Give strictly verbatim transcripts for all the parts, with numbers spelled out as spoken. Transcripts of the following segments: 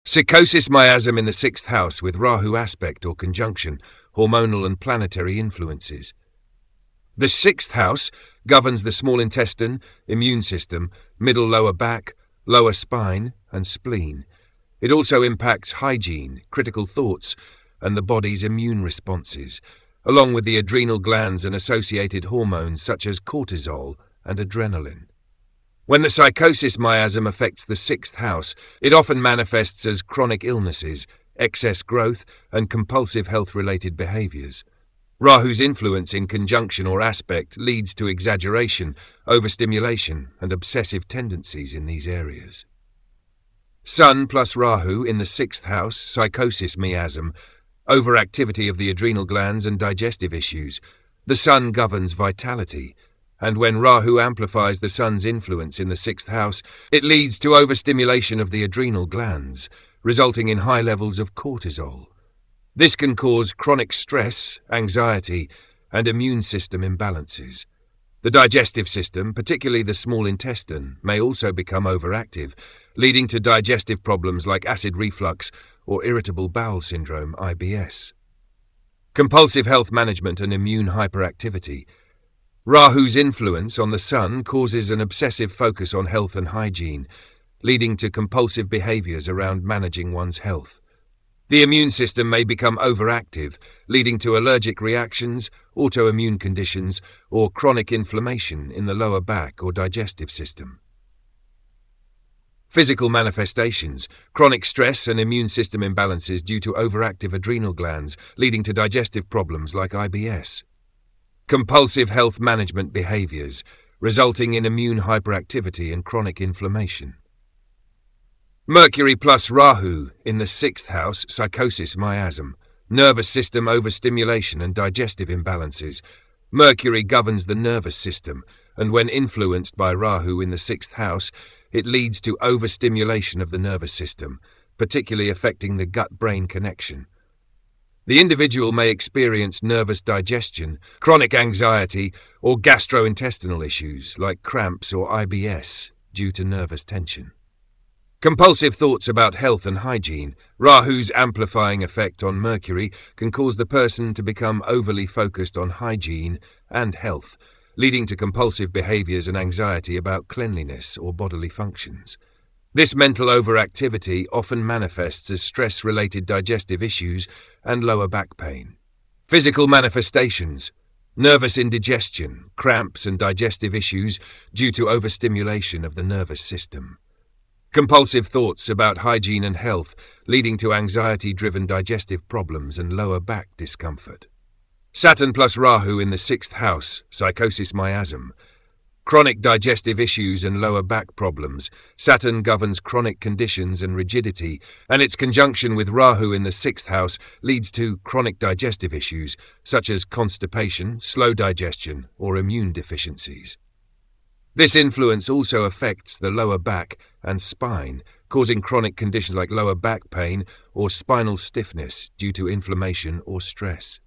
Psychosis miasm in the sixth house with Rahu aspect or conjunction, hormonal and planetary influences. The sixth house governs the small intestine, immune system, middle lower back, lower spine, and spleen. It also impacts hygiene, critical thoughts, and the body's immune responses, along with the adrenal glands and associated hormones such as cortisol and adrenaline. When the psychosis miasm affects the sixth house, it often manifests as chronic illnesses, excess growth, and compulsive health-related behaviors. Rahu's influence in conjunction or aspect leads to exaggeration, overstimulation, and obsessive tendencies in these areas. Sun plus Rahu in the sixth house, psychosis miasm, overactivity of the adrenal glands and digestive issues. The Sun governs vitality, and when Rahu amplifies the Sun's influence in the sixth house, it leads to overstimulation of the adrenal glands, resulting in high levels of cortisol. This can cause chronic stress, anxiety, and immune system imbalances. The digestive system, particularly the small intestine, may also become overactive, leading to digestive problems like acid reflux or irritable bowel syndrome, I B S. Compulsive health management and immune hyperactivity. Rahu's influence on the Sun causes an obsessive focus on health and hygiene, leading to compulsive behaviors around managing one's health. The immune system may become overactive, leading to allergic reactions, autoimmune conditions, or chronic inflammation in the lower back or digestive system. Physical manifestations, chronic stress and immune system imbalances due to overactive adrenal glands, leading to digestive problems like I B S. Compulsive health management behaviors, resulting in immune hyperactivity and chronic inflammation. Mercury plus Rahu in the sixth house, psychosis miasm, nervous system overstimulation and digestive imbalances. Mercury governs the nervous system, and when influenced by Rahu in the sixth house, it leads to overstimulation of the nervous system, particularly affecting the gut-brain connection. The individual may experience nervous digestion, chronic anxiety, or gastrointestinal issues like cramps or I B S due to nervous tension. Compulsive thoughts about health and hygiene. Rahu's amplifying effect on Mercury can cause the person to become overly focused on hygiene and health, leading to compulsive behaviors and anxiety about cleanliness or bodily functions. This mental overactivity often manifests as stress-related digestive issues and lower back pain. Physical manifestations. Nervous indigestion, cramps and digestive issues due to overstimulation of the nervous system. Compulsive thoughts about hygiene and health, leading to anxiety-driven digestive problems and lower back discomfort. Saturn plus Rahu in the sixth house, psychosis miasm. Chronic digestive issues and lower back problems. Saturn governs chronic conditions and rigidity, and its conjunction with Rahu in the sixth house leads to chronic digestive issues, such as constipation, slow digestion, or immune deficiencies. This influence also affects the lower back and spine, causing chronic conditions like lower back pain or spinal stiffness due to inflammation or stress.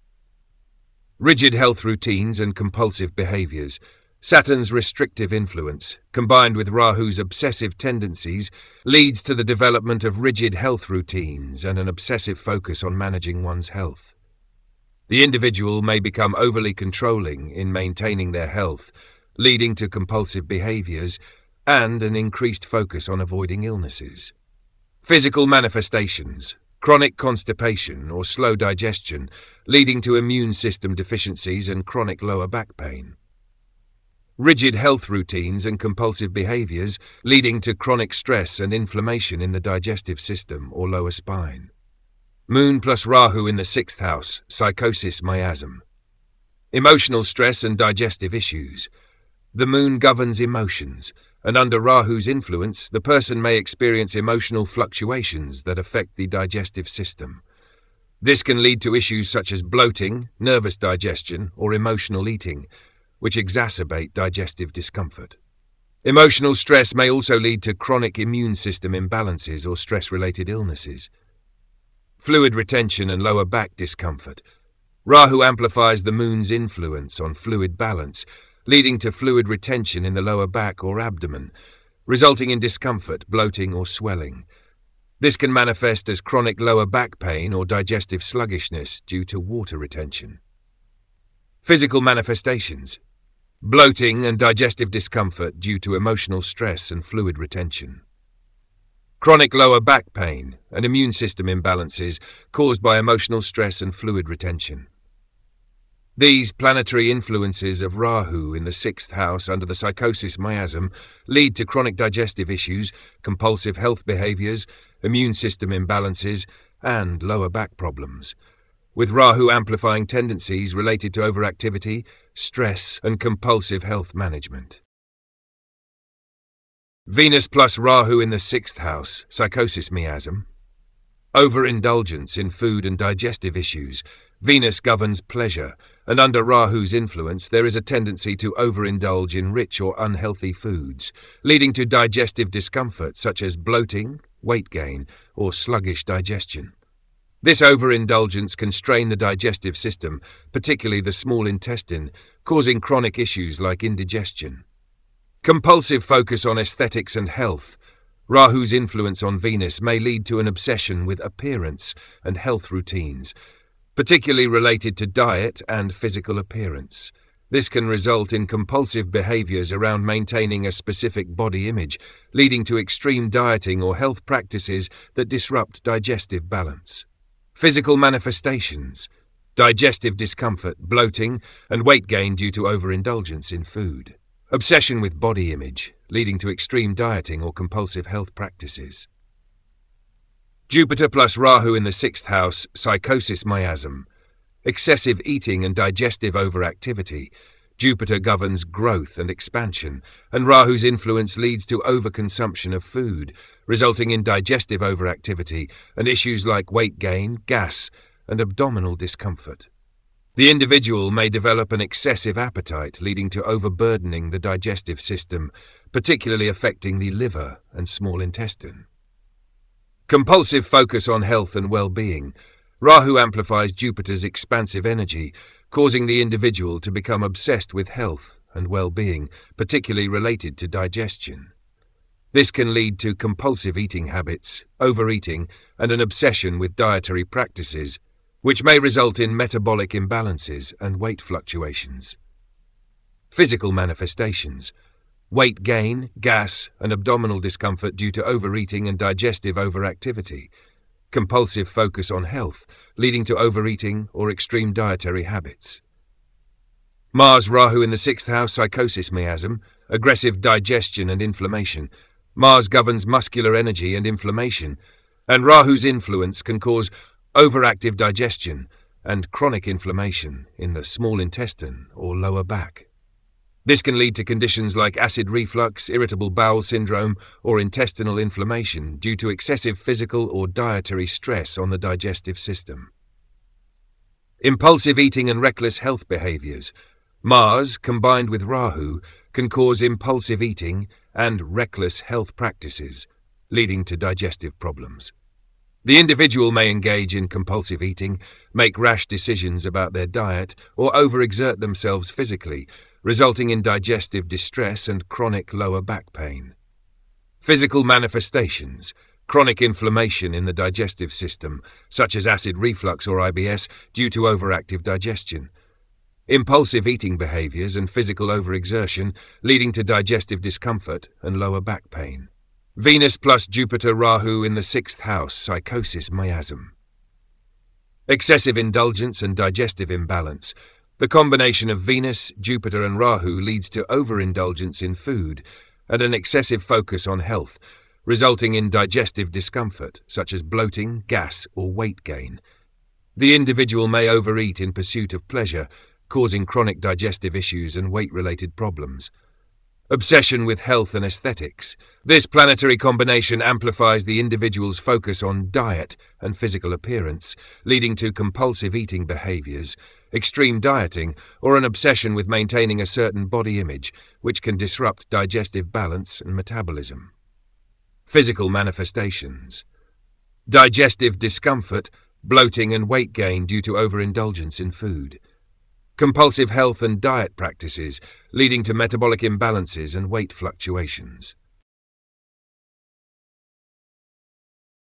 Rigid health routines and compulsive behaviors. Saturn's restrictive influence, combined with Rahu's obsessive tendencies, leads to the development of rigid health routines and an obsessive focus on managing one's health. The individual may become overly controlling in maintaining their health, leading to compulsive behaviors and an increased focus on avoiding illnesses. Physical manifestations. Chronic constipation or slow digestion, leading to immune system deficiencies and chronic lower back pain. Rigid health routines and compulsive behaviors, leading to chronic stress and inflammation in the digestive system or lower spine. Moon plus Rahu in the sixth house, psychosis miasm. Emotional stress and digestive issues. The moon governs emotions, and under Rahu's influence, the person may experience emotional fluctuations that affect the digestive system. This can lead to issues such as bloating, nervous digestion, or emotional eating, which exacerbate digestive discomfort. Emotional stress may also lead to chronic immune system imbalances or stress-related illnesses. Fluid retention and lower back discomfort. Rahu amplifies the moon's influence on fluid balance, leading to fluid retention in the lower back or abdomen, resulting in discomfort, bloating or swelling. This can manifest as chronic lower back pain or digestive sluggishness due to water retention. Physical manifestations: bloating and digestive discomfort due to emotional stress and fluid retention. Chronic lower back pain and immune system imbalances caused by emotional stress and fluid retention. These planetary influences of Rahu in the sixth house under the psychosis miasm lead to chronic digestive issues, compulsive health behaviors, immune system imbalances, and lower back problems, with Rahu amplifying tendencies related to overactivity, stress, and compulsive health management. Venus plus Rahu in the sixth house, psychosis miasm. Overindulgence in food and digestive issues. Venus governs pleasure, and under Rahu's influence there is a tendency to overindulge in rich or unhealthy foods, leading to digestive discomfort such as bloating, weight gain, or sluggish digestion. This overindulgence can strain the digestive system, particularly the small intestine, causing chronic issues like indigestion. Compulsive focus on aesthetics and health. Rahu's influence on Venus may lead to an obsession with appearance and health routines, particularly related to diet and physical appearance. This can result in compulsive behaviors around maintaining a specific body image, leading to extreme dieting or health practices that disrupt digestive balance. Physical manifestations: digestive discomfort, bloating, and weight gain due to overindulgence in food. Obsession with body image, leading to extreme dieting or compulsive health practices. Jupiter plus Rahu in the sixth house, psychosis miasm. Excessive eating and digestive overactivity. Jupiter governs growth and expansion, and Rahu's influence leads to overconsumption of food, resulting in digestive overactivity and issues like weight gain, gas, and abdominal discomfort. The individual may develop an excessive appetite, leading to overburdening the digestive system, particularly affecting the liver and small intestine. Compulsive focus on health and well-being. Rahu amplifies Jupiter's expansive energy, causing the individual to become obsessed with health and well-being, particularly related to digestion. This can lead to compulsive eating habits, overeating, and an obsession with dietary practices, which may result in metabolic imbalances and weight fluctuations. Physical manifestations: weight gain, gas, and abdominal discomfort due to overeating and digestive overactivity. Compulsive focus on health, leading to overeating or extreme dietary habits. Mars Rahu in the sixth house, psychosis miasm. Aggressive digestion and inflammation. Mars governs muscular energy and inflammation, and Rahu's influence can cause overactive digestion and chronic inflammation in the small intestine or lower back. This can lead to conditions like acid reflux, irritable bowel syndrome, or intestinal inflammation due to excessive physical or dietary stress on the digestive system. Impulsive eating and reckless health behaviors. Mars, combined with Rahu, can cause impulsive eating and reckless health practices, leading to digestive problems. The individual may engage in compulsive eating, make rash decisions about their diet, or overexert themselves physically, resulting in digestive distress and chronic lower back pain. Physical manifestations: chronic inflammation in the digestive system, such as acid reflux or I B S due to overactive digestion. Impulsive eating behaviors and physical overexertion, leading to digestive discomfort and lower back pain. Venus plus Jupiter Rahu in the sixth house, psychosis miasm. Excessive indulgence and digestive imbalance. The combination of Venus, Jupiter and Rahu leads to overindulgence in food and an excessive focus on health, resulting in digestive discomfort such as bloating, gas or weight gain. The individual may overeat in pursuit of pleasure, causing chronic digestive issues and weight-related problems. Obsession with health and aesthetics. This planetary combination amplifies the individual's focus on diet and physical appearance, leading to compulsive eating behaviors, extreme dieting, or an obsession with maintaining a certain body image, which can disrupt digestive balance and metabolism. Physical manifestations: digestive discomfort, bloating and weight gain due to overindulgence in food. Compulsive health and diet practices, leading to metabolic imbalances and weight fluctuations.